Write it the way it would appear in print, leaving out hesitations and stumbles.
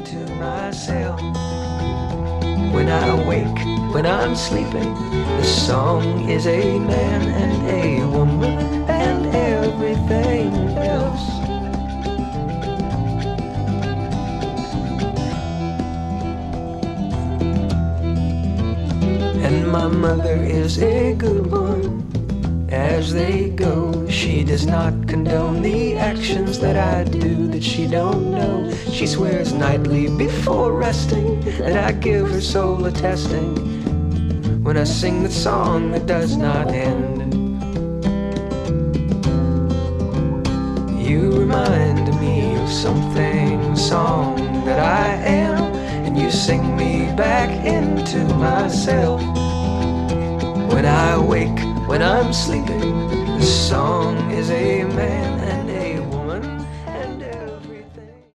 to myself. When I wake, when I'm sleeping, the song is a man and a woman and everything else. And my mother is a good one. As they go, she does not condone the actions that I do that she don't know. She swears nightly before resting that I give her soul a testing when I sing the song that does not end. You remind me of something, song that I am, and you sing me back into myself. When I wake, when I'm sleeping, the song is a man and